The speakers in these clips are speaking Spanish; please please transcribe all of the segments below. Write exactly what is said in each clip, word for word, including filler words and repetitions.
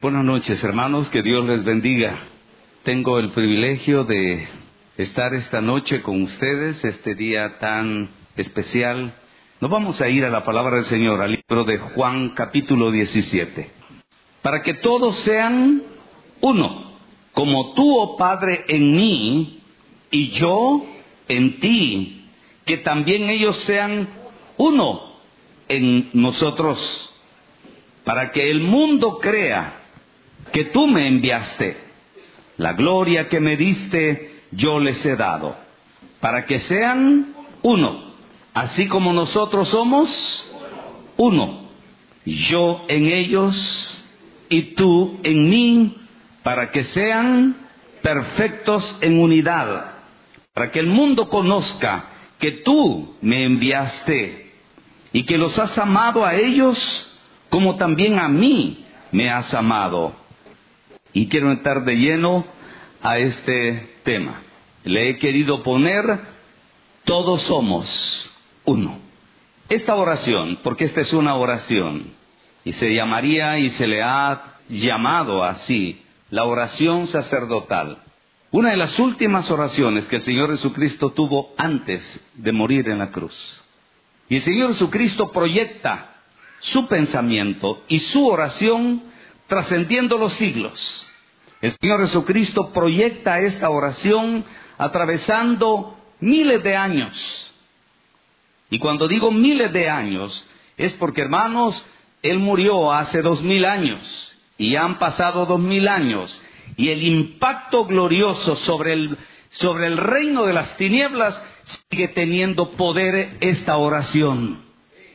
Buenas noches, hermanos, que Dios les bendiga. Tengo el privilegio de estar esta noche con ustedes, este día tan especial. Nos vamos a ir a la palabra del Señor, al libro de Juan, capítulo diecisiete. Para que todos sean uno, como tú, oh Padre, en mí y yo en ti, que también ellos sean uno en nosotros, para que el mundo crea que tú me enviaste. La gloria que me diste yo les he dado, para que sean uno, así como nosotros somos uno, yo en ellos y tú en mí, para que sean perfectos en unidad, para que el mundo conozca que tú me enviaste y que los has amado a ellos como también a mí me has amado. Y quiero entrar de lleno a este tema. Le he querido poner, todos somos uno. Esta oración, porque esta es una oración, y se llamaría y se le ha llamado así, la oración sacerdotal. Una de las últimas oraciones que el Señor Jesucristo tuvo antes de morir en la cruz. Y el Señor Jesucristo proyecta su pensamiento y su oración trascendiendo los siglos. El Señor Jesucristo proyecta esta oración atravesando miles de años. Y cuando digo miles de años, es porque, hermanos, Él murió hace dos mil años, y han pasado dos mil años, y el impacto glorioso sobre el, sobre el reino de las tinieblas sigue teniendo poder esta oración.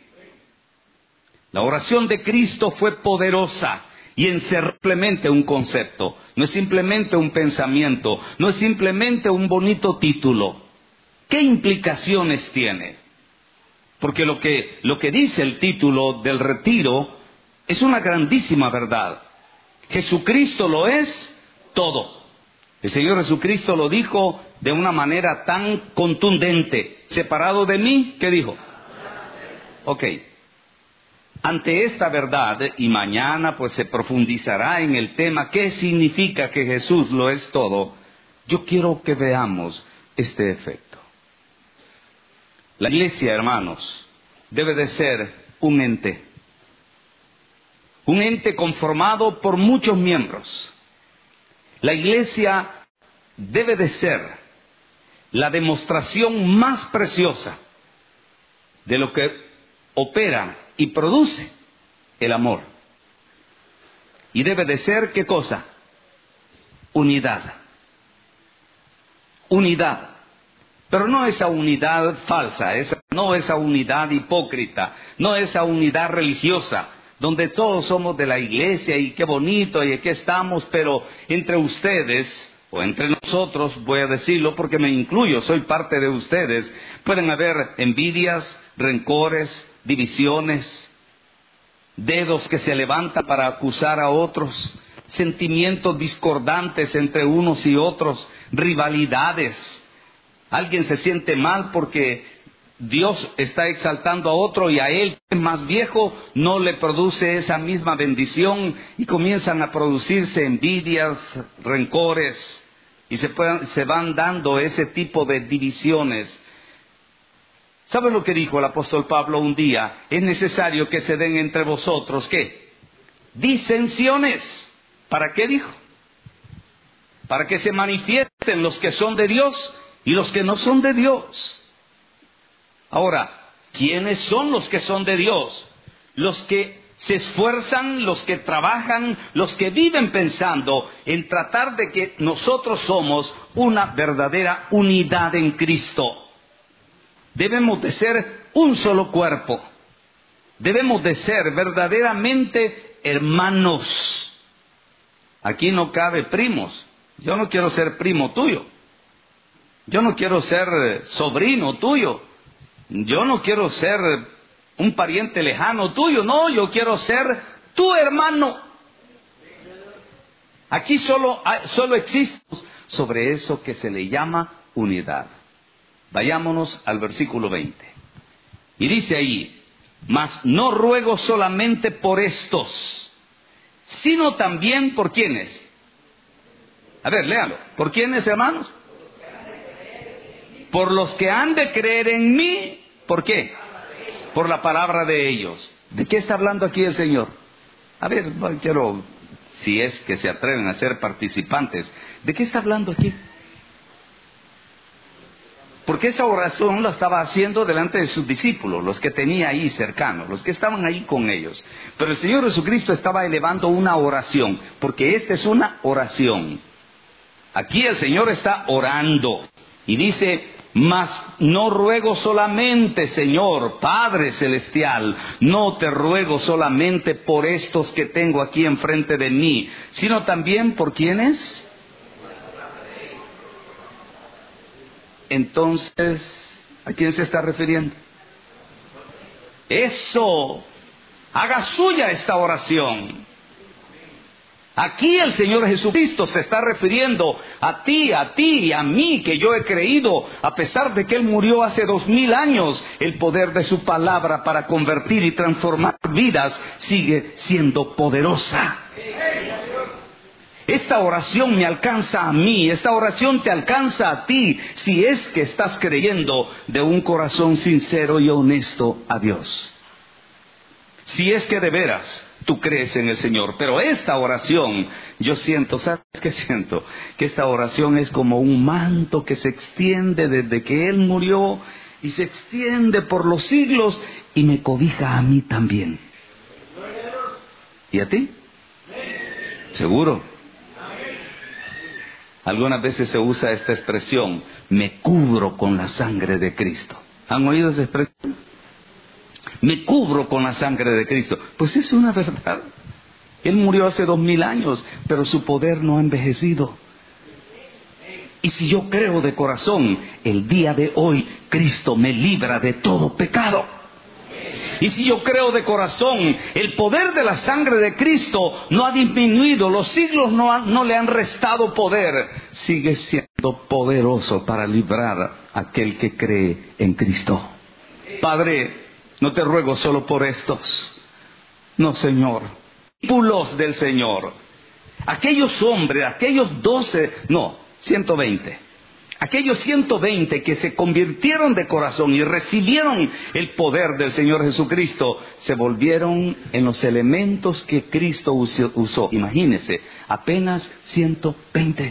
La oración de Cristo fue poderosa y es simplemente un concepto, no es simplemente un pensamiento, no es simplemente un bonito título. ¿Qué implicaciones tiene? Porque lo que, lo que dice el título del retiro es una grandísima verdad. Jesucristo lo es todo. El Señor Jesucristo lo dijo de una manera tan contundente. Separado de mí, ¿qué dijo? Ok. Ante esta verdad, y mañana pues se profundizará en el tema, ¿qué significa que Jesús lo es todo? Yo quiero que veamos este efecto. La iglesia, hermanos, debe de ser un ente. Un ente conformado por muchos miembros. La iglesia debe de ser la demostración más preciosa de lo que opera y produce el amor. Y debe de ser, ¿qué cosa? Unidad. Unidad. Pero no esa unidad falsa, esa, no esa unidad hipócrita, no esa unidad religiosa, donde todos somos de la iglesia y qué bonito y aquí estamos, pero entre ustedes, o entre nosotros, voy a decirlo porque me incluyo, soy parte de ustedes, pueden haber envidias, rencores, divisiones, dedos que se levantan para acusar a otros, sentimientos discordantes entre unos y otros, rivalidades. Alguien se siente mal porque Dios está exaltando a otro y a él, que es más viejo, no le produce esa misma bendición y comienzan a producirse envidias, rencores y se, puedan, se van dando ese tipo de divisiones. ¿Saben lo que dijo el apóstol Pablo un día? Es necesario que se den entre vosotros, ¿qué? Disensiones. ¿Para qué dijo? Para que se manifiesten los que son de Dios y los que no son de Dios. Ahora, ¿quiénes son los que son de Dios? Los que se esfuerzan, los que trabajan, los que viven pensando en tratar de que nosotros somos una verdadera unidad en Cristo. Debemos de ser un solo cuerpo. Debemos de ser verdaderamente hermanos. Aquí no cabe primos. Yo no quiero ser primo tuyo. Yo no quiero ser sobrino tuyo. Yo no quiero ser un pariente lejano tuyo. No, yo quiero ser tu hermano. Aquí solo, solo existe sobre eso que se le llama unidad. Vayámonos al versículo veinte. Y dice ahí, mas no ruego solamente por estos, sino también por quienes. A ver, léalo. ¿Por quiénes, hermanos? Por los que han de creer en mí. ¿Por qué? Por la palabra de ellos. ¿De qué está hablando aquí el Señor? A ver, quiero, si es que se atreven a ser participantes, ¿de qué está hablando aquí? Porque esa oración la estaba haciendo delante de sus discípulos, los que tenía ahí cercanos, los que estaban ahí con ellos. Pero el Señor Jesucristo estaba elevando una oración, porque esta es una oración. Aquí el Señor está orando y dice: mas no ruego solamente, Señor, Padre Celestial, no te ruego solamente por estos que tengo aquí enfrente de mí, sino también por ¿quiénes? Entonces, ¿a quién se está refiriendo? Eso, haga suya esta oración. Aquí el Señor Jesucristo se está refiriendo a ti, a ti y a mí, que yo he creído, a pesar de que Él murió hace dos mil años, el poder de su palabra para convertir y transformar vidas sigue siendo poderosa. Esta oración me alcanza a mí, esta oración te alcanza a ti, si es que estás creyendo de un corazón sincero y honesto a Dios. Si es que de veras tú crees en el Señor. Pero esta oración, yo siento, ¿sabes qué siento? Que esta oración es como un manto que se extiende desde que Él murió y se extiende por los siglos y me cobija a mí también. ¿Y a ti? ¿Seguro? Algunas veces se usa esta expresión: me cubro con la sangre de Cristo. ¿Han oído esa expresión? Me cubro con la sangre de Cristo. Pues es una verdad. Él murió hace dos mil años, pero su poder no ha envejecido. Y si yo creo de corazón, el día de hoy Cristo me libra de todo pecado. Y si yo creo de corazón, el poder de la sangre de Cristo no ha disminuido, los siglos no, han, no le han restado poder, sigue siendo poderoso para librar a aquel que cree en Cristo. Padre, no te ruego solo por estos, no, Señor, discípulos del Señor, aquellos hombres, aquellos doce, no, ciento veinte. Aquellos ciento veinte que se convirtieron de corazón y recibieron el poder del Señor Jesucristo, se volvieron en los elementos que Cristo usó. Imagínense, apenas ciento veinte.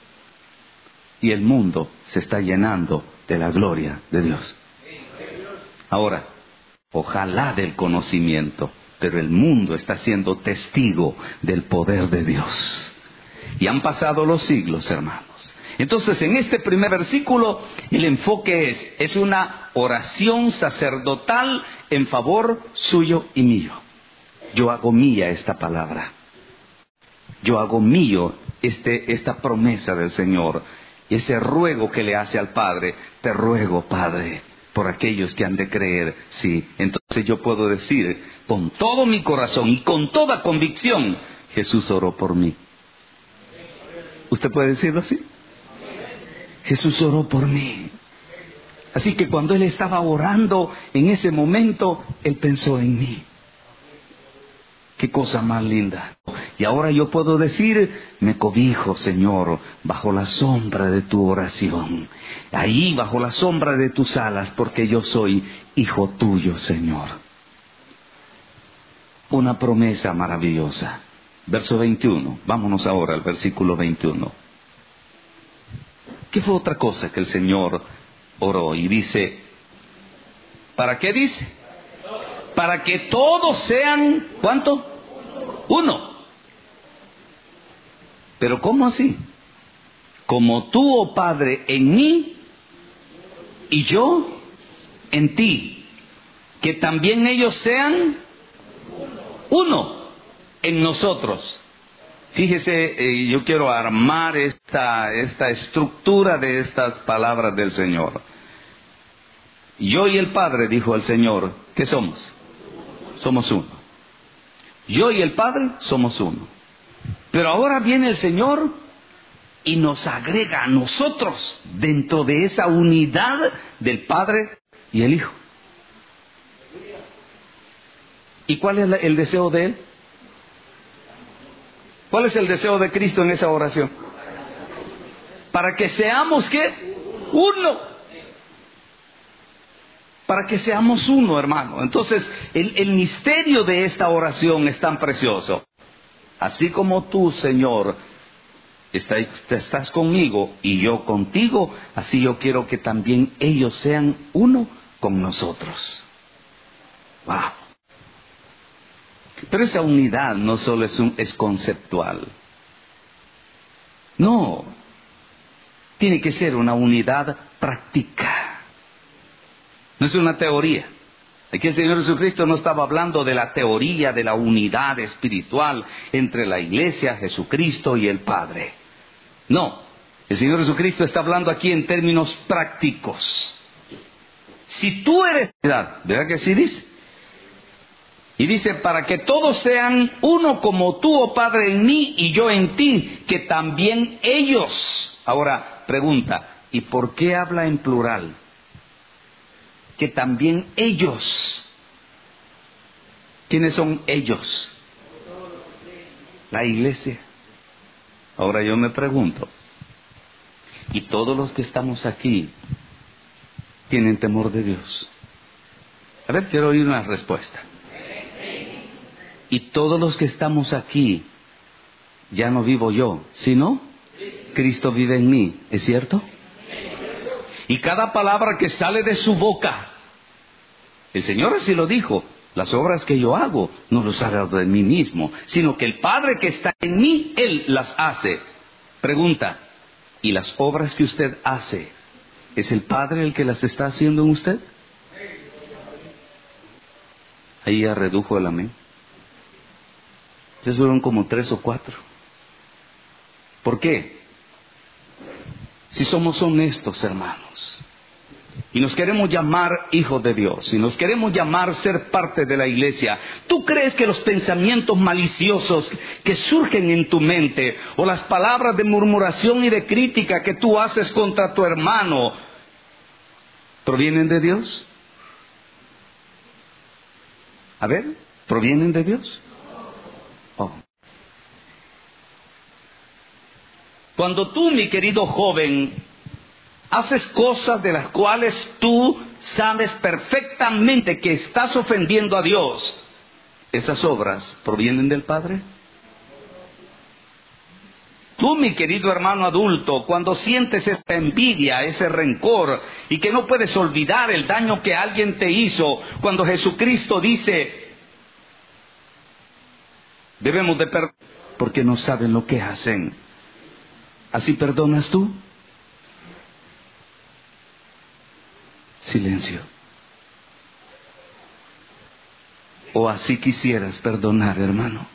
Y el mundo se está llenando de la gloria de Dios. Ahora, ojalá del conocimiento, pero el mundo está siendo testigo del poder de Dios. Y han pasado los siglos, hermanos. Entonces, en este primer versículo, el enfoque es, es una oración sacerdotal en favor suyo y mío. Yo hago mía esta palabra. Yo hago mío este, esta promesa del Señor. Y ese ruego que le hace al Padre, te ruego, Padre, por aquellos que han de creer. Sí, entonces yo puedo decir con todo mi corazón y con toda convicción, Jesús oró por mí. ¿Usted puede decirlo así? Jesús oró por mí. Así que cuando Él estaba orando en ese momento, Él pensó en mí. Qué cosa más linda. Y ahora yo puedo decir, me cobijo, Señor, bajo la sombra de tu oración. Ahí, bajo la sombra de tus alas, porque yo soy hijo tuyo, Señor. Una promesa maravillosa. Verso veintiuno. Vámonos ahora al versículo veintiuno. ¿Qué fue otra cosa que el Señor oró? Y dice, ¿para qué dice? Para que todos sean, ¿cuánto? Uno. ¿Pero cómo así? Como tú, oh Padre, en mí y yo en ti. Que también ellos sean uno en nosotros. Fíjese, eh, yo quiero armar esta, esta estructura de estas palabras del Señor. Yo y el Padre, dijo el Señor, ¿qué somos? Somos uno. Yo y el Padre somos uno. Pero ahora viene el Señor y nos agrega a nosotros dentro de esa unidad del Padre y el Hijo. ¿Y cuál es el deseo de Él? ¿Cuál es el deseo de Cristo en esa oración? Para que seamos, ¿qué? Uno. Para que seamos uno, hermano. Entonces, el, el misterio de esta oración es tan precioso. Así como tú, Señor, está, estás conmigo y yo contigo, así yo quiero que también ellos sean uno con nosotros. ¡Wow! Pero esa unidad no solo es, un, es conceptual. No. Tiene que ser una unidad práctica. No es una teoría. Aquí el Señor Jesucristo no estaba hablando de la teoría de la unidad espiritual entre la iglesia, Jesucristo y el Padre. No, el Señor Jesucristo está hablando aquí en términos prácticos. Si tú eres unidad, ¿verdad que sí dice? Y dice, para que todos sean uno como tú, oh Padre, en mí y yo en ti, que también ellos. Ahora, pregunta, ¿y por qué habla en plural? Que también ellos. ¿Quiénes son ellos? La iglesia. Ahora yo me pregunto, ¿y todos los que estamos aquí tienen temor de Dios? A ver, quiero oír una respuesta. ¿Y todos los que estamos aquí, ya no vivo yo, sino Cristo vive en mí? ¿Es cierto? Y cada palabra que sale de su boca, el Señor así lo dijo, las obras que yo hago, no las hago de mí mismo, sino que el Padre que está en mí, Él las hace. Pregunta, ¿y las obras que usted hace, es el Padre el que las está haciendo en usted? Ahí ya redujo el amén. Ustedes fueron como tres o cuatro. ¿Por qué? Si somos honestos, hermanos, y nos queremos llamar hijos de Dios, y nos queremos llamar ser parte de la iglesia, ¿tú crees que los pensamientos maliciosos que surgen en tu mente, o las palabras de murmuración y de crítica que tú haces contra tu hermano, provienen de Dios? A ver, ¿provienen de Dios? Oh. Cuando tú, mi querido joven, haces cosas de las cuales tú sabes perfectamente que estás ofendiendo a Dios, ¿esas obras provienen del Padre? Tú, mi querido hermano adulto, cuando sientes esa envidia, ese rencor, y que no puedes olvidar el daño que alguien te hizo, cuando Jesucristo dice, debemos de perdonar porque no saben lo que hacen. ¿Así perdonas tú? Silencio. ¿O así quisieras perdonar, hermano?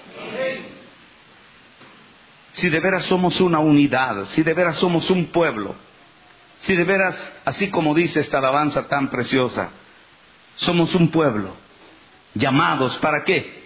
Si de veras somos una unidad, si de veras somos un pueblo, si de veras, así como dice esta alabanza tan preciosa, somos un pueblo, llamados, ¿para qué?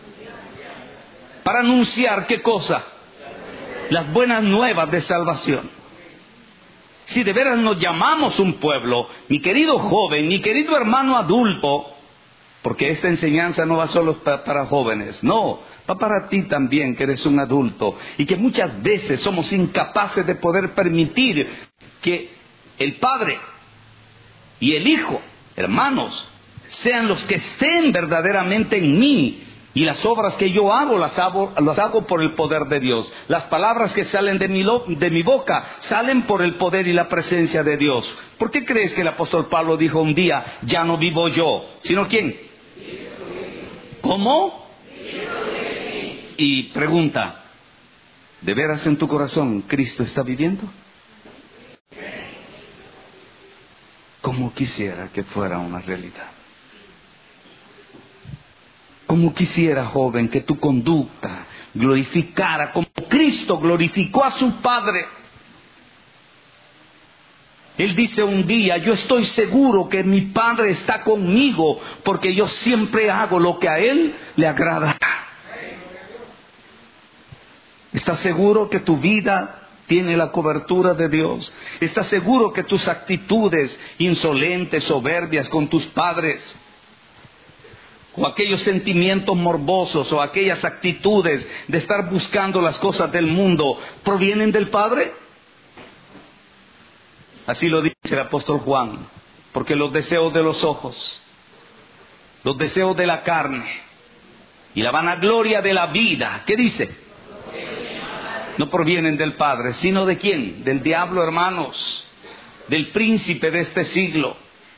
Para anunciar, ¿qué cosa? Las buenas nuevas de salvación. Si de veras nos llamamos un pueblo, mi querido joven, mi querido hermano adulto, porque esta enseñanza no va solo para, para jóvenes, no, va para ti también que eres un adulto y que muchas veces somos incapaces de poder permitir que el Padre y el Hijo, hermanos, sean los que estén verdaderamente en mí. Y las obras que yo hago las, hago, las hago por el poder de Dios. Las palabras que salen de mi, lo, de mi boca salen por el poder y la presencia de Dios. ¿Por qué crees que el apóstol Pablo dijo un día, ya no vivo yo, sino quién? ¿Cómo? Y pregunta, ¿de veras en tu corazón Cristo está viviendo? Como quisiera que fuera una realidad. Como quisiera, joven, que tu conducta glorificara como Cristo glorificó a su Padre. Él dice un día, yo estoy seguro que mi Padre está conmigo porque yo siempre hago lo que a Él le agrada. ¿Estás seguro que tu vida tiene la cobertura de Dios? ¿Estás seguro que tus actitudes insolentes, soberbias con tus padres, o aquellos sentimientos morbosos o aquellas actitudes de estar buscando las cosas del mundo provienen del Padre? Así lo dice el apóstol Juan, porque los deseos de los ojos, los deseos de la carne y la vanagloria de la vida, ¿qué dice? No provienen del Padre, sino ¿de quién? Del diablo, hermanos, del príncipe de este siglo.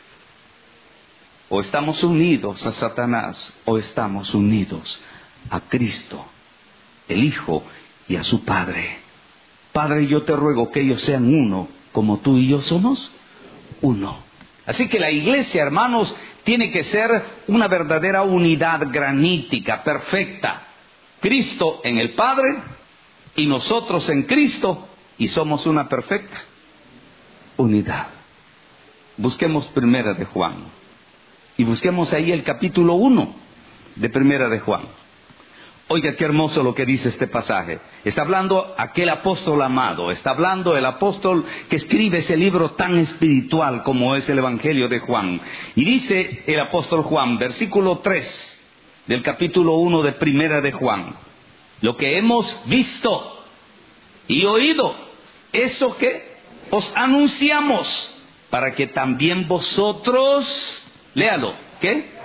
O estamos unidos a Satanás, o estamos unidos a Cristo, el Hijo, y a su Padre. Padre, yo te ruego que ellos sean uno, como tú y yo somos uno. Así que la iglesia, hermanos, tiene que ser una verdadera unidad granítica, perfecta. Cristo en el Padre y nosotros en Cristo, y somos una perfecta unidad. Busquemos Primera de Juan y busquemos ahí el capítulo uno de Primera de Juan. Oiga qué hermoso lo que dice este pasaje. Está hablando aquel apóstol amado, está hablando el apóstol que escribe ese libro tan espiritual como es el Evangelio de Juan. Y dice el apóstol Juan, versículo tres del capítulo uno de Primera de Juan: lo que hemos visto y oído, eso que os anunciamos, para que también vosotros, léalo, ¿qué?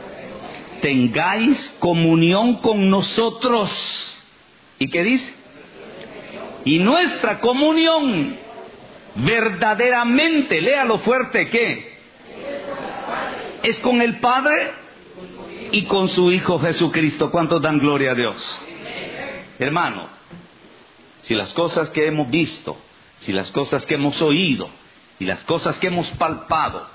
Tengáis comunión con nosotros. ¿Y qué dice? Y nuestra comunión verdaderamente, léalo fuerte, ¿qué? Es con el Padre y con su Hijo Jesucristo. ¿Cuántos dan gloria a Dios? Hermano, si las cosas que hemos visto, si las cosas que hemos oído y las cosas que hemos palpado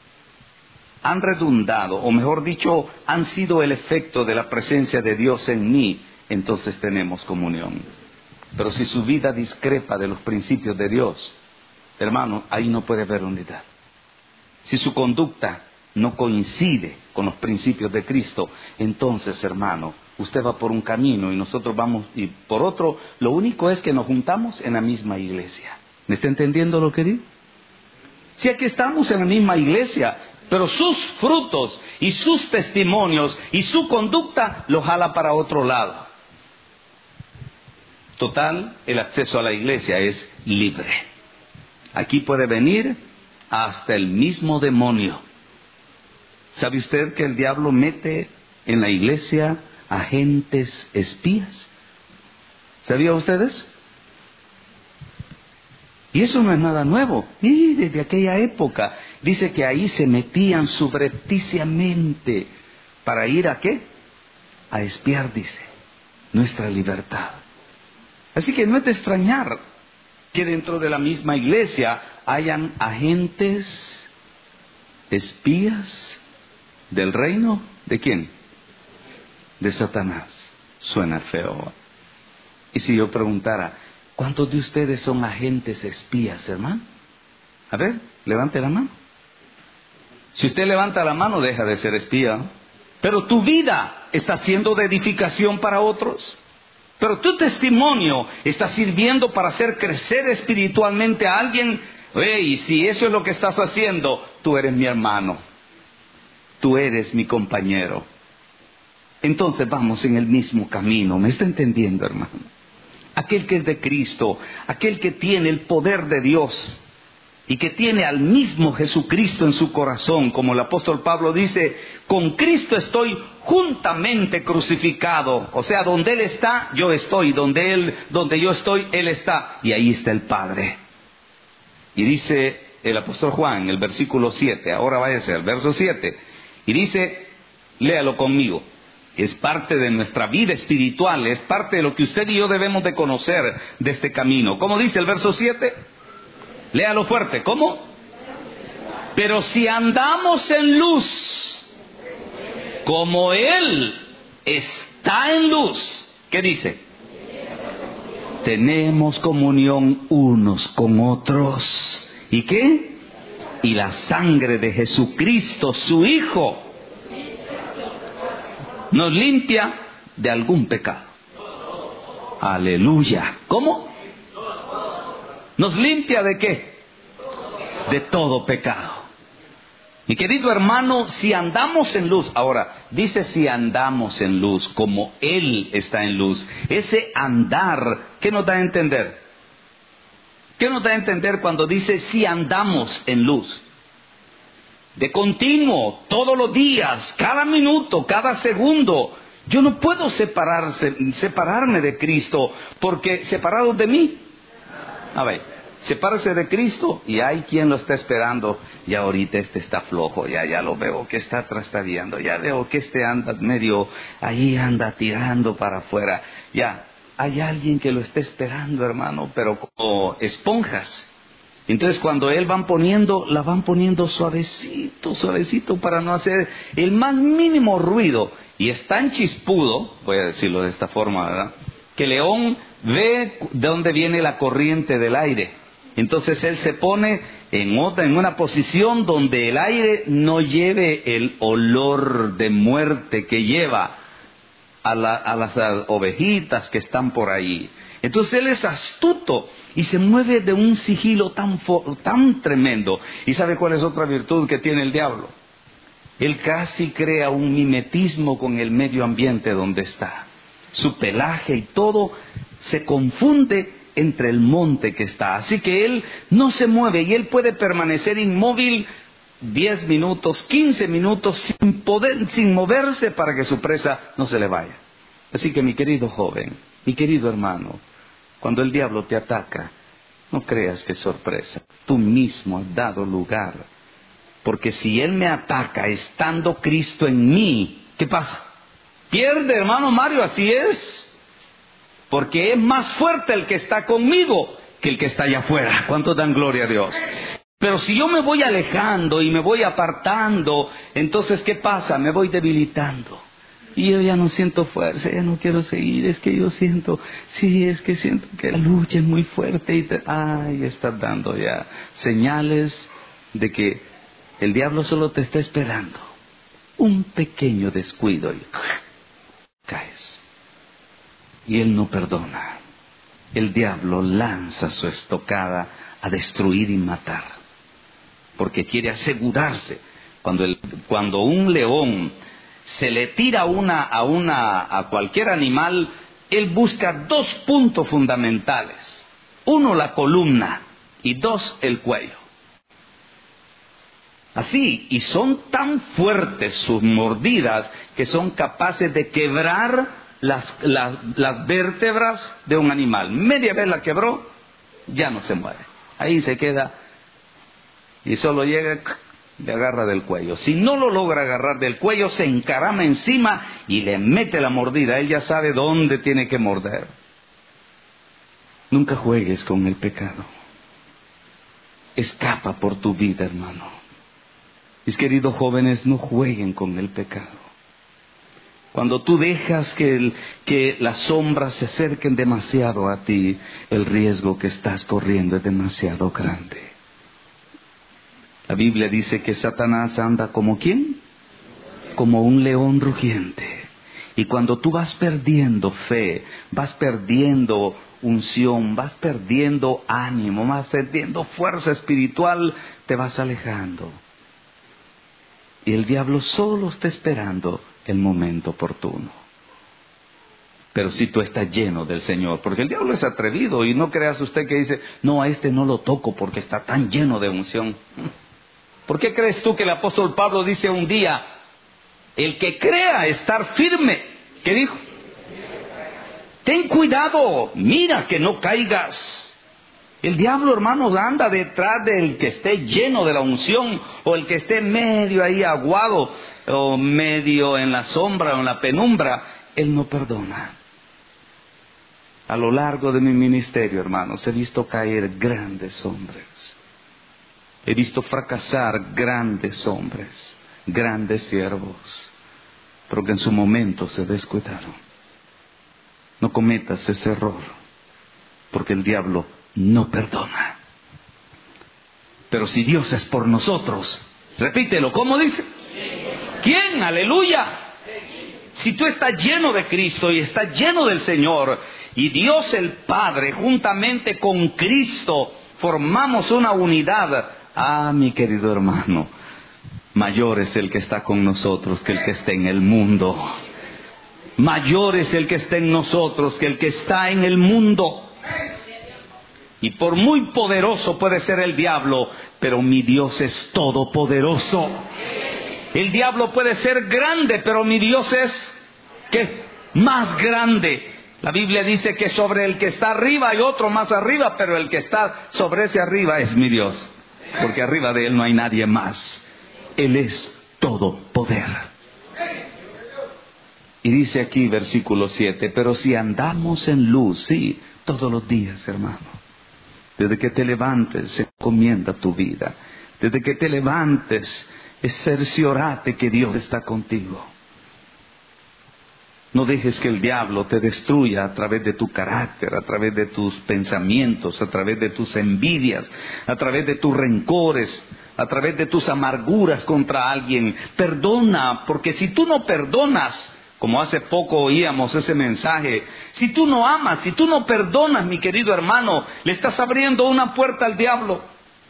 han redundado, o mejor dicho, han sido el efecto de la presencia de Dios en mí, entonces tenemos comunión. Pero si su vida discrepa de los principios de Dios, hermano, ahí no puede haber unidad. Si su conducta no coincide con los principios de Cristo, entonces, hermano, usted va por un camino y nosotros vamos y por otro. Lo único es que nos juntamos en la misma iglesia. ¿Me está entendiendo lo que digo? Si aquí estamos en la misma iglesia, pero sus frutos y sus testimonios y su conducta los jala para otro lado. Total, el acceso a la iglesia es libre. Aquí puede venir hasta el mismo demonio. ¿Sabe usted que el diablo mete en la iglesia agentes espías? ¿Sabían ustedes? Y eso no es nada nuevo. Y desde aquella época dice que ahí se metían subrepticiamente para ir a ¿qué? A espiar, dice, nuestra libertad. Así que no es de extrañar que dentro de la misma iglesia hayan agentes espías del reino. ¿De quién? De Satanás. Suena feo. Y si yo preguntara, ¿cuántos de ustedes son agentes espías, hermano? A ver, levante la mano. Si usted levanta la mano, deja de ser espía. Pero tu vida está siendo de edificación para otros. Pero tu testimonio está sirviendo para hacer crecer espiritualmente a alguien. Hey, si eso es lo que estás haciendo, tú eres mi hermano. Tú eres mi compañero. Entonces vamos en el mismo camino. ¿Me está entendiendo, hermano? Aquel que es de Cristo, aquel que tiene el poder de Dios y que tiene al mismo Jesucristo en su corazón, como el apóstol Pablo dice, con Cristo estoy juntamente crucificado. O sea, donde Él está, yo estoy, donde Él, donde yo estoy, Él está, y ahí está el Padre. Y dice el apóstol Juan, el versículo siete, ahora váyase al verso siete, y dice, léalo conmigo. Es parte de nuestra vida espiritual, es parte de lo que usted y yo debemos de conocer de este camino. ¿Cómo dice el verso siete? Léalo fuerte. ¿Cómo? Pero si andamos en luz, como Él está en luz, ¿qué dice? Tenemos comunión unos con otros. ¿Y qué? Y la sangre de Jesucristo, su Hijo, nos limpia de algún pecado. Aleluya. ¿Cómo? ¿Nos limpia de qué? De todo pecado. Mi querido hermano, si andamos en luz, ahora, dice si andamos en luz, como Él está en luz. Ese andar, ¿qué nos da a entender? ¿Qué nos da a entender cuando dice si andamos en luz? De continuo, todos los días, cada minuto, cada segundo. Yo no puedo separarse, separarme de Cristo, porque separados de mí. A ver. Sepárese de Cristo y hay quien lo está esperando. Ya ahorita este está flojo, ya ya lo veo que está trastadeando, ya veo que este anda medio, ahí anda tirando para afuera. Ya, hay alguien que lo está esperando, hermano, pero como esponjas. Entonces cuando él van poniendo, la van poniendo suavecito, suavecito para no hacer el más mínimo ruido. Y es tan chispudo, voy a decirlo de esta forma, ¿verdad?, que León ve de dónde viene la corriente del aire. Entonces él se pone en otra, en una posición donde el aire no lleve el olor de muerte que lleva a, la, a las ovejitas que están por ahí. Entonces él es astuto y se mueve de un sigilo tan, tan tremendo. ¿Y sabe cuál es otra virtud que tiene el diablo? Él casi crea un mimetismo con el medio ambiente donde está. Su pelaje y todo se confunde entre el monte que está. Así que él no se mueve y él puede permanecer inmóvil diez minutos, quince minutos sin poder, sin moverse para que su presa no se le vaya. Así que mi querido joven, mi querido hermano, cuando el diablo te ataca, no creas que es sorpresa. Tú mismo has dado lugar. Porque si él me ataca estando Cristo en mí, ¿qué pasa? Pierde, hermano Mario, así es. Porque es más fuerte el que está conmigo que el que está allá afuera. ¿Cuántos dan gloria a Dios? Pero si yo me voy alejando y me voy apartando, entonces ¿qué pasa? Me voy debilitando. Y yo ya no siento fuerza, ya no quiero seguir. Es que yo siento, sí, es que siento que la lucha es muy fuerte. Y te, ay, estás dando ya señales de que el diablo solo te está esperando. Un pequeño descuido y caes. Y él no perdona. El diablo lanza su estocada a destruir y matar. Porque quiere asegurarse. Cuando, el, cuando un león se le tira una, a, una, a cualquier animal, él busca dos puntos fundamentales. Uno, la columna. Y dos, el cuello. Así, y son tan fuertes sus mordidas que son capaces de quebrar Las, las, las vértebras de un animal. Media vez la quebró, ya no se mueve. Ahí se queda y solo llega, le agarra del cuello. Si no lo logra agarrar del cuello, se encarama encima y le mete la mordida. Él ya sabe dónde tiene que morder. Nunca juegues con el pecado. Escapa por tu vida, hermano. Mis queridos jóvenes, no jueguen con el pecado. Cuando tú dejas que, el, que las sombras se acerquen demasiado a ti, el riesgo que estás corriendo es demasiado grande. La Biblia dice que Satanás anda como ¿quién? Como un león rugiente. Y cuando tú vas perdiendo fe, vas perdiendo unción, vas perdiendo ánimo, vas perdiendo fuerza espiritual, te vas alejando. Y el diablo solo está esperando el momento oportuno. Pero si tú estás lleno del Señor, porque el diablo es atrevido, y no creas usted que dice, no, a este no lo toco porque está tan lleno de unción. ¿Por qué crees tú que el apóstol Pablo dice un día, el que crea estar firme, ¿qué dijo? Ten cuidado, mira que no caigas. El diablo, hermanos, anda detrás del que esté lleno de la unción, o el que esté medio ahí aguado, o medio en la sombra o en la penumbra. Él no perdona. A lo largo de mi ministerio, hermanos, he visto caer grandes hombres. He visto fracasar grandes hombres, grandes siervos, pero que en su momento se descuidaron. No cometas ese error, porque el diablo no perdona. Pero si Dios es por nosotros, repítelo, ¿cómo dice? ¿Quién? Aleluya. Si tú estás lleno de Cristo y estás lleno del Señor, y Dios el Padre juntamente con Cristo formamos una unidad, ah, mi querido hermano, mayor es el que está con nosotros que el que está en el mundo. Mayor es el que está en nosotros que el que está en el mundo. Y por muy poderoso puede ser el diablo, pero mi Dios es todopoderoso. El diablo puede ser grande, pero mi Dios es, ¿qué? Más grande. La Biblia dice que sobre el que está arriba hay otro más arriba, pero el que está sobre ese arriba es mi Dios. Porque arriba de Él no hay nadie más. Él es todo poder. Y dice aquí versículo siete, pero si andamos en luz, sí, todos los días, hermano. Desde que te levantes, se encomienda tu vida. Desde que te levantes, es cerciorate que Dios está contigo. No dejes que el diablo te destruya a través de tu carácter, a través de tus pensamientos, a través de tus envidias, a través de tus rencores, a través de tus amarguras contra alguien. Perdona, porque si tú no perdonas, como hace poco oíamos ese mensaje, si tú no amas, si tú no perdonas, mi querido hermano, le estás abriendo una puerta al diablo.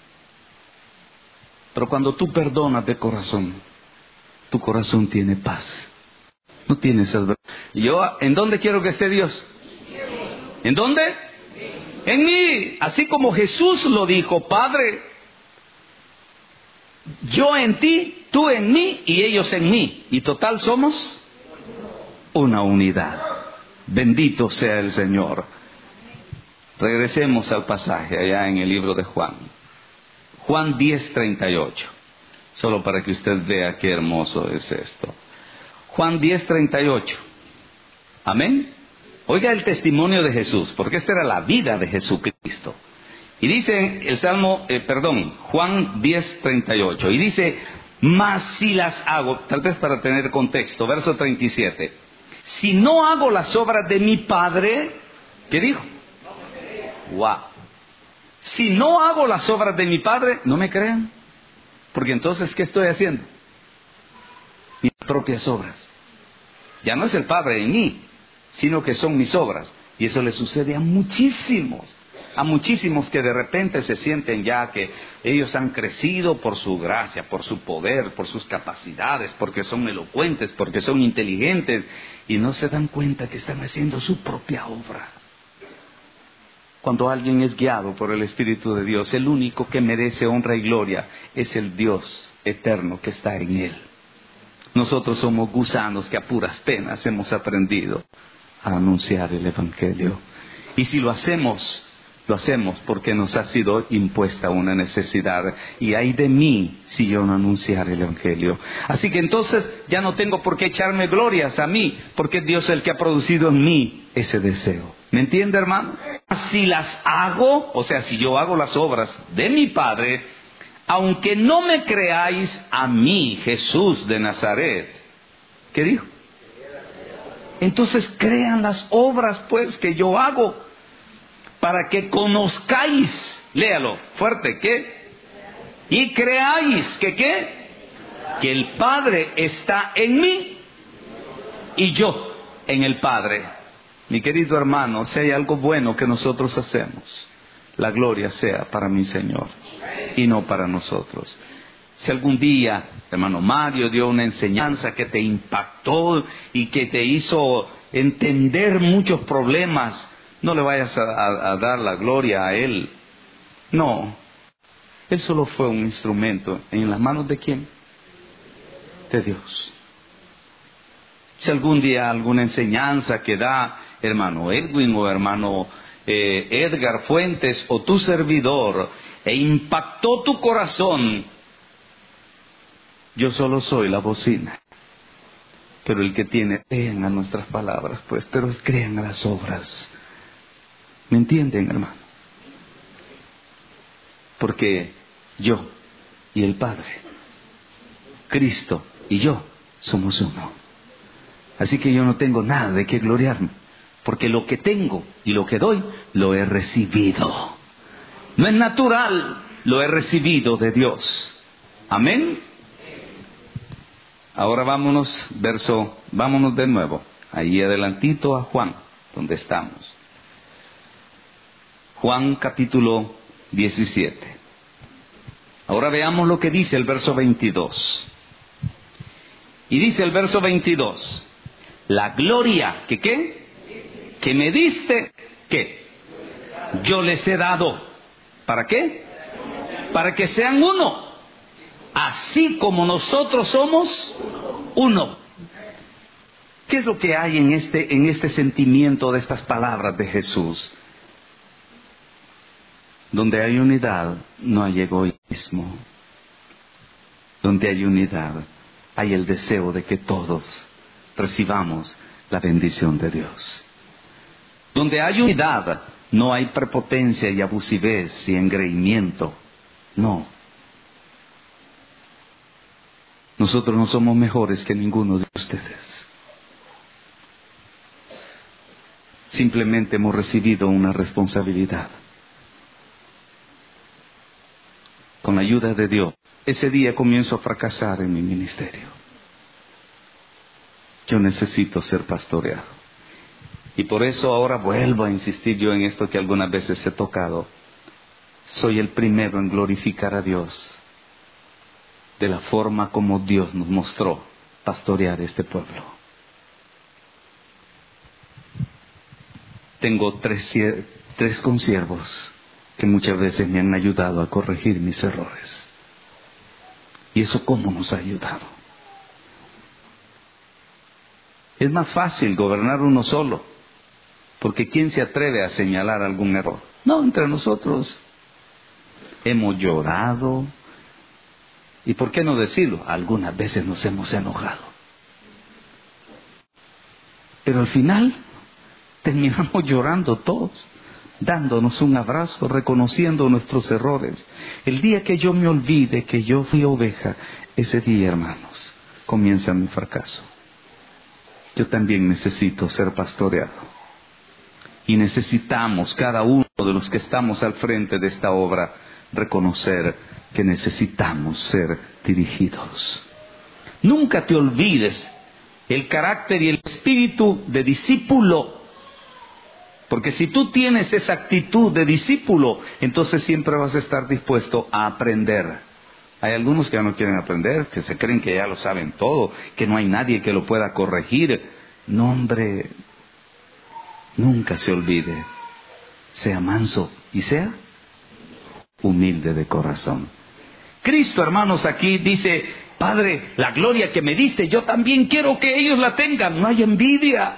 Pero cuando tú perdonas de corazón, tu corazón tiene paz. No tienes esas... Yo, ¿en dónde quiero que esté Dios? ¿En dónde? En mí. Así como Jesús lo dijo, Padre, yo en ti, tú en mí y ellos en mí. Y total somos una unidad. Bendito sea el Señor. Regresemos al pasaje allá en el libro de Juan. Juan diez, treinta y ocho. Solo para que usted vea qué hermoso es esto. Juan diez, treinta y ocho. Amén. Oiga el testimonio de Jesús, porque esta era la vida de Jesucristo. Y dice el Salmo, eh, perdón, Juan diez, treinta y ocho. Y dice, mas si las hago, tal vez para tener contexto, verso treinta y siete. Si no hago las obras de mi Padre, ¿qué dijo? Wow. Si no hago las obras de mi Padre, no me crean. Porque entonces, ¿qué estoy haciendo? Mis propias obras. Ya no es el Padre en mí, sino que son mis obras. Y eso le sucede a muchísimos. A muchísimos que de repente se sienten ya que ellos han crecido por su gracia, por su poder, por sus capacidades, porque son elocuentes, porque son inteligentes, y no se dan cuenta que están haciendo su propia obra. Cuando alguien es guiado por el Espíritu de Dios, el único que merece honra y gloria es el Dios eterno que está en Él. Nosotros somos gusanos que a puras penas hemos aprendido a anunciar el Evangelio. Y si lo hacemos, lo hacemos porque nos ha sido impuesta una necesidad. Y ay de mí si yo no anunciar el Evangelio. Así que entonces ya no tengo por qué echarme glorias a mí, porque es Dios el que ha producido en mí ese deseo. ¿Me entiende, hermano? Si las hago, o sea, si yo hago las obras de mi Padre, aunque no me creáis a mí, Jesús de Nazaret. ¿Qué dijo? Entonces crean las obras pues que yo hago, para que conozcáis, léalo fuerte, ¿qué? Y creáis, ¿que qué? Que el Padre está en mí y yo en el Padre. Mi querido hermano, si hay algo bueno que nosotros hacemos, la gloria sea para mi Señor y no para nosotros. Si algún día, hermano Mario, dio una enseñanza que te impactó y que te hizo entender muchos problemas, no le vayas a, a, a dar la gloria a Él. No, Él solo fue un instrumento. ¿En las manos de quién? De Dios. Si algún día alguna enseñanza que da hermano Edwin o hermano eh, Edgar Fuentes o tu servidor e impactó tu corazón, yo solo soy la bocina. Pero el que tiene, crean a nuestras palabras, pues, pero crean a las obras. ¿Me entienden, hermano? Porque yo y el Padre, Cristo y yo, somos uno. Así que yo no tengo nada de qué gloriarme, porque lo que tengo y lo que doy, lo he recibido. No es natural, lo he recibido de Dios. Amén. Ahora vámonos, verso, vámonos de nuevo, ahí adelantito a Juan, donde estamos. Juan capítulo diecisiete. Ahora veamos lo que dice el verso veintidós. Y dice el verso veintidós, la gloria, ¿que qué? Que me diste, ¿qué? Yo les he dado. ¿Para qué? Para que sean uno, así como nosotros somos uno. ¿Qué es lo que hay en este, en este sentimiento de estas palabras de Jesús? Donde hay unidad, no hay egoísmo. Donde hay unidad, hay el deseo de que todos recibamos la bendición de Dios. Donde hay unidad, no hay prepotencia y abusivez y engreimiento. No. Nosotros no somos mejores que ninguno de ustedes. Simplemente hemos recibido una responsabilidad. Con la ayuda de Dios, ese día comienzo a fracasar en mi ministerio. Yo necesito ser pastoreado. Y por eso ahora vuelvo a insistir yo en esto que algunas veces he tocado. Soy el primero en glorificar a Dios de la forma como Dios nos mostró pastorear este pueblo. Tengo tres, tres consiervos que muchas veces me han ayudado a corregir mis errores. ¿Y eso cómo nos ha ayudado? Es más fácil gobernar uno solo, porque ¿quién se atreve a señalar algún error? No, entre nosotros hemos llorado, y ¿por qué no decirlo? Algunas veces nos hemos enojado. Pero al final terminamos llorando todos, dándonos un abrazo, reconociendo nuestros errores. El día que yo me olvide que yo fui oveja, ese día, hermanos, comienza mi fracaso. Yo también necesito ser pastoreado. Y necesitamos, cada uno de los que estamos al frente de esta obra, reconocer que necesitamos ser dirigidos. Nunca te olvides el carácter y el espíritu de discípulo. Porque si tú tienes esa actitud de discípulo, entonces siempre vas a estar dispuesto a aprender. Hay algunos que ya no quieren aprender, que se creen que ya lo saben todo, que no hay nadie que lo pueda corregir. No, hombre, nunca se olvide. Sea manso y sea humilde de corazón. Cristo, hermanos, aquí dice, Padre, la gloria que me diste, yo también quiero que ellos la tengan. No hay envidia.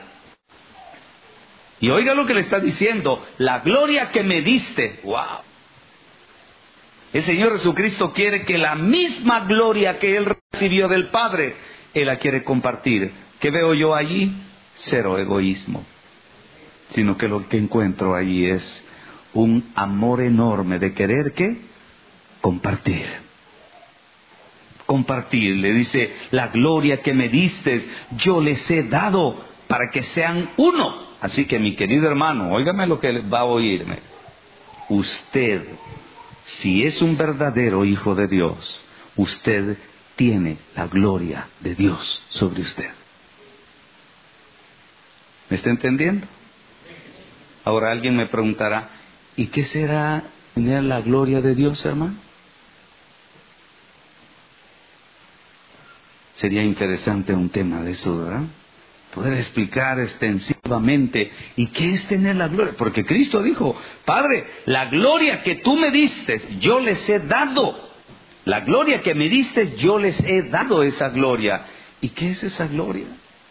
Y oiga lo que le está diciendo, la gloria que me diste. ¡Wow! El Señor Jesucristo quiere que la misma gloria que Él recibió del Padre, Él la quiere compartir. ¿Qué veo yo allí? Cero egoísmo. Sino que lo que encuentro allí es un amor enorme de querer, ¿qué? Compartir. Compartir. Le dice, la gloria que me diste, yo les he dado para que sean uno. Así que, mi querido hermano, óigame lo que va a oírme. Usted, si es un verdadero hijo de Dios, usted tiene la gloria de Dios sobre usted. ¿Me está entendiendo? Ahora alguien me preguntará, ¿y qué será tener la gloria de Dios, hermano? Sería interesante un tema de eso, ¿verdad? Poder explicar extensivamente, ¿y qué es tener la gloria? Porque Cristo dijo, Padre, la gloria que tú me diste, yo les he dado. La gloria que me diste, yo les he dado esa gloria. ¿Y qué es esa gloria?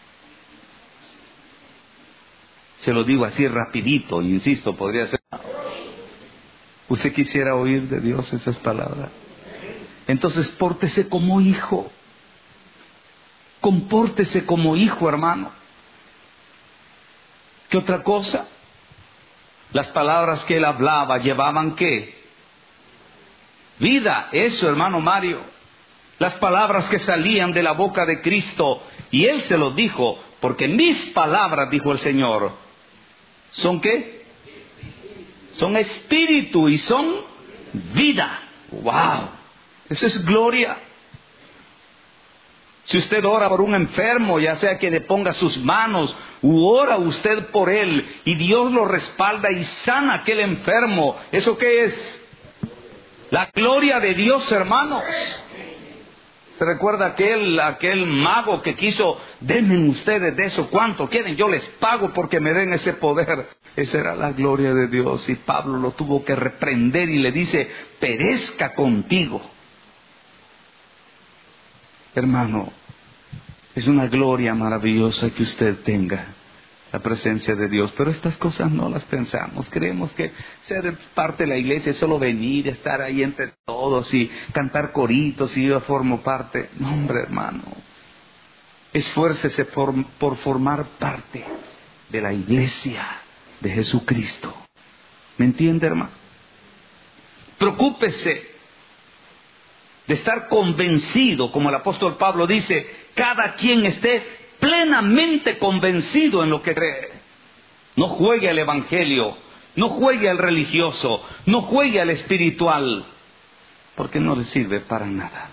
Se lo digo así rapidito, insisto, podría ser. ¿Usted quisiera oír de Dios esas palabras? Entonces, pórtese como hijo. Compórtese como hijo, hermano. ¿Qué otra cosa? Las palabras que él hablaba llevaban ¿qué? Vida. Eso, hermano Mario. Las palabras que salían de la boca de Cristo. Y él se lo dijo, porque mis palabras, dijo el Señor, ¿son qué? Son espíritu y son vida. ¡Wow! Eso es gloria. Si usted ora por un enfermo, ya sea que le ponga sus manos, u ora usted por él, y Dios lo respalda y sana a aquel enfermo, ¿eso qué es? La gloria de Dios, hermanos. ¿Se recuerda aquel, aquel mago que quiso, denme ustedes de eso, cuánto quieren? Yo les pago porque me den ese poder. Esa era la gloria de Dios, y Pablo lo tuvo que reprender y le dice, perezca contigo. Hermano, es una gloria maravillosa que usted tenga la presencia de Dios, pero estas cosas no las pensamos. Creemos que ser parte de la iglesia es solo venir, estar ahí entre todos y cantar coritos y yo formo parte. No, hombre, hermano, esfuércese por, por formar parte de la iglesia de Jesucristo. ¿Me entiende, hermano? Preocúpese de estar convencido, como el apóstol Pablo dice, cada quien esté plenamente convencido en lo que cree. No juegue al evangelio, no juegue al religioso, no juegue al espiritual, porque no le sirve para nada.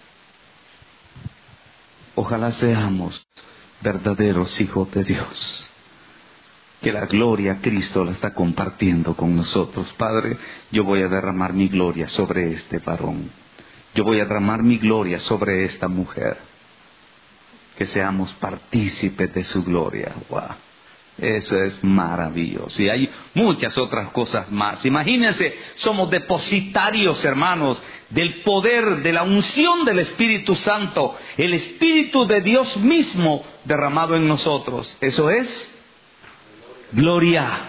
Ojalá seamos verdaderos hijos de Dios, que la gloria a Cristo la está compartiendo con nosotros. Padre, yo voy a derramar mi gloria sobre este varón, yo voy a derramar mi gloria sobre esta mujer. Que seamos partícipes de su gloria. ¡Wow! Eso es maravilloso. Y hay muchas otras cosas más. Imagínense, somos depositarios, hermanos, del poder, de la unción del Espíritu Santo. El Espíritu de Dios mismo derramado en nosotros. Eso es gloria.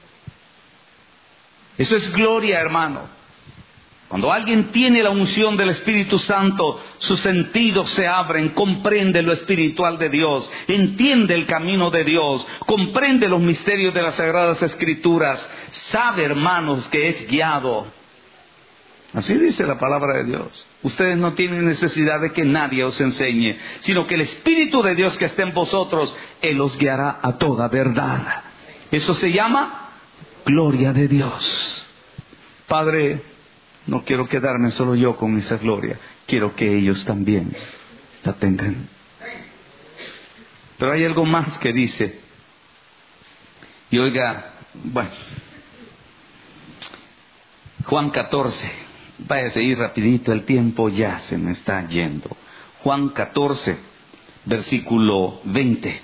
Eso es gloria, hermano. Cuando alguien tiene la unción del Espíritu Santo, sus sentidos se abren, comprende lo espiritual de Dios, entiende el camino de Dios, comprende los misterios de las Sagradas Escrituras, sabe, hermanos, que es guiado. Así dice la palabra de Dios. Ustedes no tienen necesidad de que nadie os enseñe, sino que el Espíritu de Dios que está en vosotros, Él os guiará a toda verdad. Eso se llama gloria de Dios. Padre, no quiero quedarme solo yo con esa gloria. Quiero que ellos también la tengan. Pero hay algo más que dice. Y oiga, bueno, Juan catorce. Váyase ahí rapidito, el tiempo ya se me está yendo. Juan catorce, versículo veinte.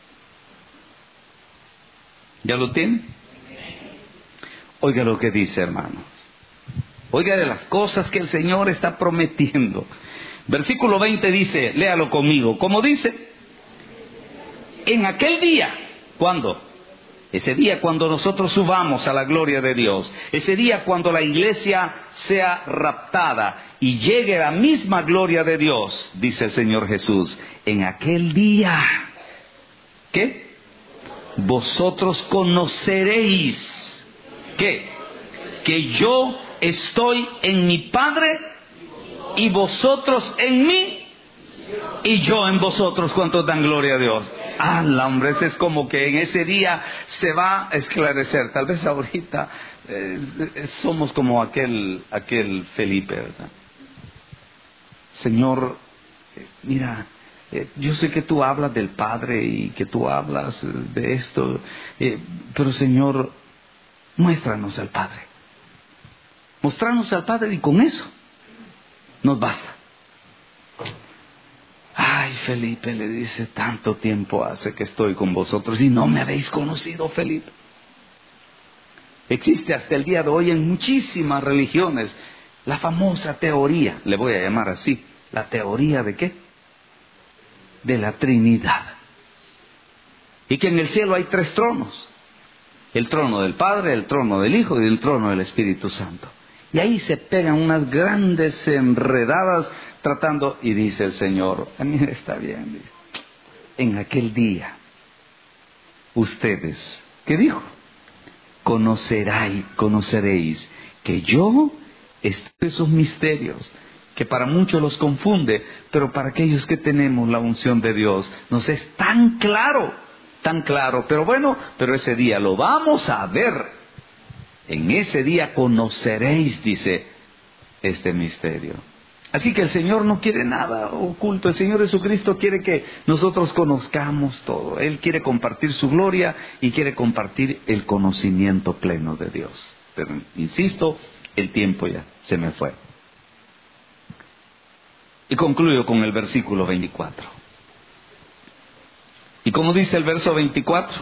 ¿Ya lo tiene? Oiga lo que dice, hermano. Oiga de las cosas que el Señor está prometiendo. Versículo veinte dice, léalo conmigo. ¿Cómo dice? En aquel día, ¿cuándo? Ese día cuando nosotros subamos a la gloria de Dios. Ese día cuando la iglesia sea raptada y llegue a la misma gloria de Dios, dice el Señor Jesús. En aquel día, ¿qué? Vosotros conoceréis, ¿qué? Que yo estoy en mi Padre y vosotros en mí y yo en vosotros. ¿Cuántos dan gloria a Dios? Ah, hombre, ese es como que en ese día se va a esclarecer. Tal vez ahorita eh, somos como aquel, aquel Felipe, ¿verdad? Señor, eh, mira, eh, yo sé que tú hablas del Padre y que tú hablas de esto, eh, pero Señor, muéstranos al Padre. Mostrarnos al Padre y con eso nos basta. Ay, Felipe, le dice, tanto tiempo hace que estoy con vosotros y no me habéis conocido, Felipe. Existe hasta el día de hoy en muchísimas religiones la famosa teoría, le voy a llamar así, la teoría de ¿qué? De la Trinidad. Y que en el cielo hay tres tronos. El trono del Padre, el trono del Hijo y el trono del Espíritu Santo. Y ahí se pegan unas grandes enredadas tratando, y dice el Señor, a mí está bien, en aquel día, ustedes, ¿qué dijo? Conoceráis, conoceréis que yo estoy en esos misterios, que para muchos los confunde, pero para aquellos que tenemos la unción de Dios, nos es tan claro, tan claro, pero bueno, pero ese día lo vamos a ver. En ese día conoceréis, dice, este misterio. Así que el Señor no quiere nada oculto. El Señor Jesucristo quiere que nosotros conozcamos todo. Él quiere compartir su gloria y quiere compartir el conocimiento pleno de Dios. Pero, insisto, el tiempo ya se me fue. Y concluyo con el versículo veinticuatro. ¿Y cómo dice el verso veinticuatro?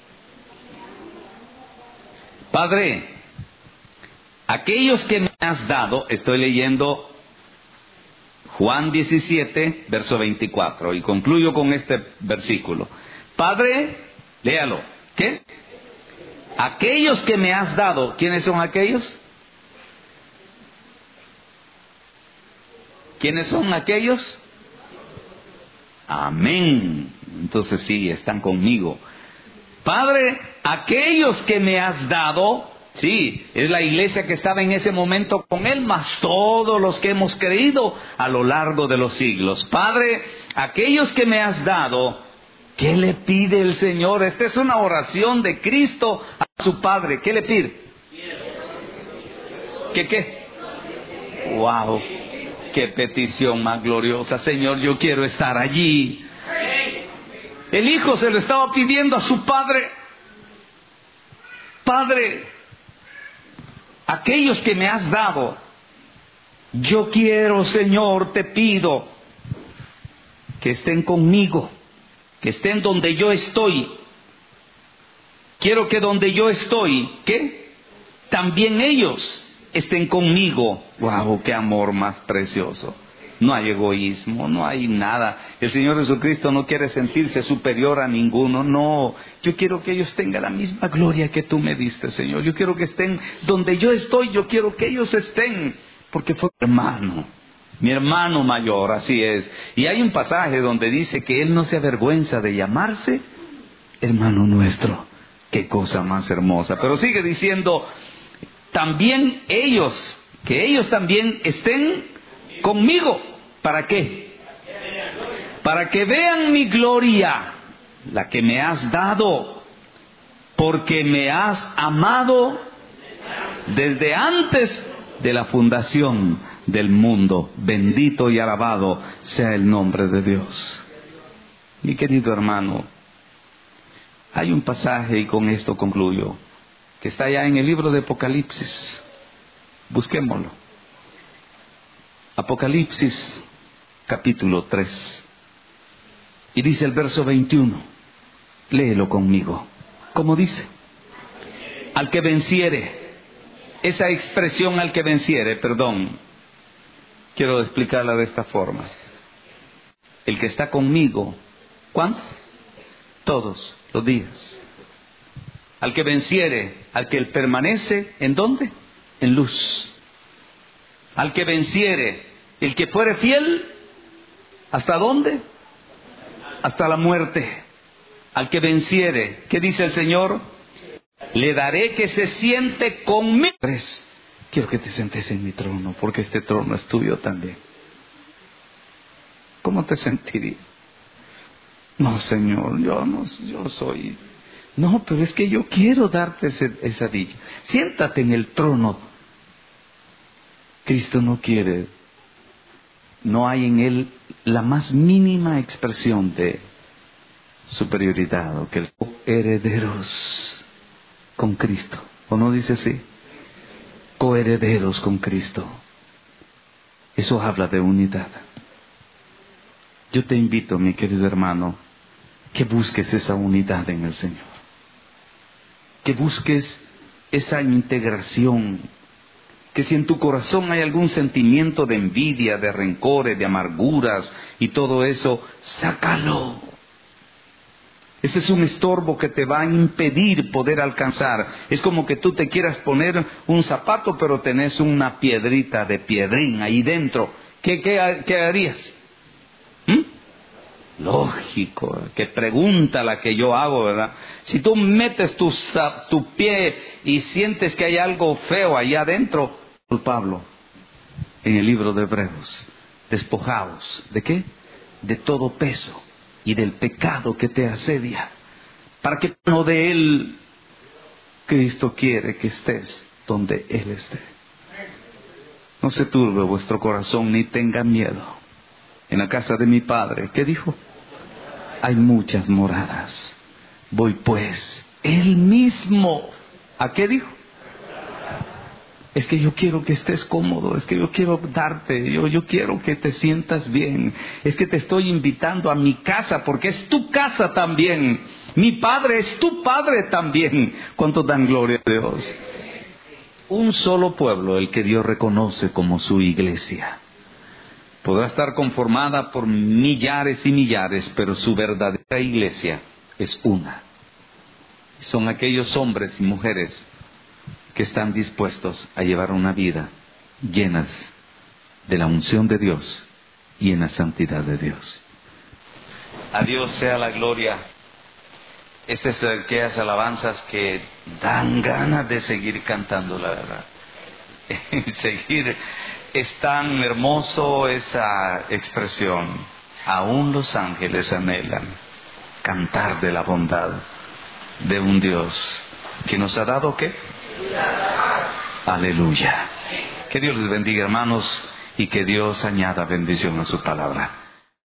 Padre, aquellos que me has dado, estoy leyendo Juan diecisiete, verso veinticuatro, y concluyo con este versículo. Padre, léalo. ¿Qué? Aquellos que me has dado, ¿quiénes son aquellos? ¿Quiénes son aquellos? Amén. Entonces sí, están conmigo. Padre, aquellos que me has dado, sí, es la iglesia que estaba en ese momento con él, más todos los que hemos creído a lo largo de los siglos. Padre, aquellos que me has dado, ¿qué le pide el Señor? Esta es una oración de Cristo a su Padre. ¿Qué le pide? ¿Qué qué? ¡Wow! ¡Qué petición más gloriosa! Señor, yo quiero estar allí. El Hijo se lo estaba pidiendo a su Padre. Padre, aquellos que me has dado, yo quiero, Señor, te pido que estén conmigo, que estén donde yo estoy. Quiero que donde yo estoy, ¿qué? También ellos estén conmigo. ¡Wow! ¡Qué amor más precioso! No hay egoísmo, no hay nada. El Señor Jesucristo no quiere sentirse superior a ninguno. No, yo quiero que ellos tengan la misma gloria que tú me diste, Señor. Yo quiero que estén donde yo estoy, yo quiero que ellos estén, porque fue mi hermano, mi hermano mayor, así es. Y hay un pasaje donde dice que Él no se avergüenza de llamarse hermano nuestro. Qué cosa más hermosa. Pero sigue diciendo, también ellos, que ellos también estén conmigo. ¿Para qué? Para que vean mi gloria, la que me has dado, porque me has amado desde antes de la fundación del mundo. Bendito y alabado sea el nombre de Dios. Mi querido hermano, hay un pasaje, y con esto concluyo, que está ya en el libro de Apocalipsis. Busquémoslo. Apocalipsis capítulo tres. Y dice el verso veintiuno. Léelo conmigo. ¿Cómo dice? Al que venciere. Esa expresión, al que venciere, perdón, quiero explicarla de esta forma. El que está conmigo, ¿cuándo? Todos los días. Al que venciere, al que él permanece, ¿en dónde? En luz. Al que venciere, el que fuere fiel, ¿hasta dónde? Hasta la muerte. Al que venciere, ¿qué dice el Señor? Le daré que se siente conmigo. Quiero que te sientes en mi trono, porque este trono es tuyo también. ¿Cómo te sentirías? No, Señor, yo no, yo soy... No, pero es que yo quiero darte ese, esa dicha. Siéntate en el trono. Cristo no quiere, no hay en Él la más mínima expresión de superioridad, o que el herederos con Cristo, ¿o no dice así? Coherederos con Cristo. Eso habla de unidad. Yo te invito, mi querido hermano, que busques esa unidad en el Señor, que busques esa integración, que si en tu corazón hay algún sentimiento de envidia, de rencores, de amarguras y todo eso, sácalo. Ese es un estorbo que te va a impedir poder alcanzar. Es como que tú te quieras poner un zapato, pero tenés una piedrita de piedrín ahí dentro. ¿Qué, qué, qué harías? ¿Mm? Lógico, qué pregunta la que yo hago, ¿verdad? Si tú metes tu, tu pie y sientes que hay algo feo allá adentro, Pablo, en el libro de Hebreos, despojaos, ¿de qué? De todo peso y del pecado que te asedia, para que no de él. Cristo quiere que estés donde Él esté. No se turbe vuestro corazón ni tenga miedo. En la casa de mi Padre, ¿qué dijo? Hay muchas moradas. Voy pues, Él mismo. ¿A qué dijo? Es que yo quiero que estés cómodo, es que yo quiero darte, yo, yo quiero que te sientas bien. Es que te estoy invitando a mi casa porque es tu casa también. Mi Padre es tu Padre también. ¿Cuánto dan gloria a Dios? Un solo pueblo, el que Dios reconoce como su iglesia. Podrá estar conformada por millares y millares, pero su verdadera iglesia es una. Son aquellos hombres y mujeres que están dispuestos a llevar una vida llenas de la unción de Dios y en la santidad de Dios. A Dios sea la gloria. Estas son aquellas alabanzas que dan ganas de seguir cantando, la verdad. Seguir. Es tan hermoso esa expresión. Aún los ángeles anhelan cantar de la bondad de un Dios que nos ha dado ¿qué? Aleluya. Que Dios les bendiga, hermanos, y que Dios añada bendición a su palabra.